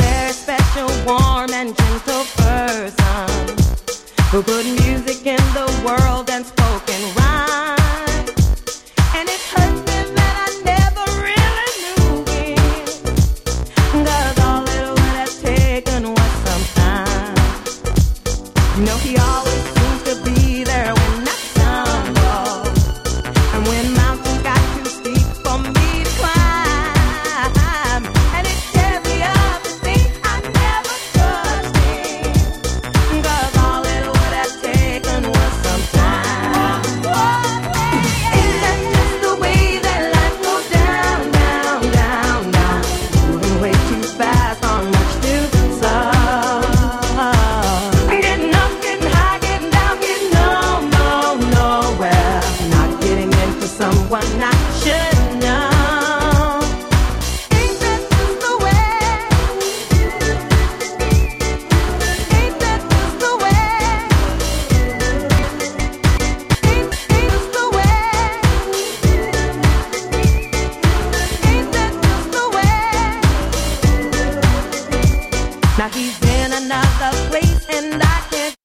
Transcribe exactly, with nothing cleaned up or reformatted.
very special, warm and gentle person who put music in the world and spoken rhyme. And it hurts me that I never really knew him, 'cause all it would have taken was some time. You know, he always seems to be there when I stumble, and when mountains got too steep for me to climb. And it tears me up to think I never touched him, 'cause all it would have taken was some time. Ain't that just the way that life goes down, down, down, down? Moving way too fast on much too slow. Getting up, getting high, getting down, getting no, no, nowhere. Not getting into someone I should know. Ain't that just the way? Ain't that just the way? Ain't, ain't just the way? Ain't that just the way? Now he's in another place and I can't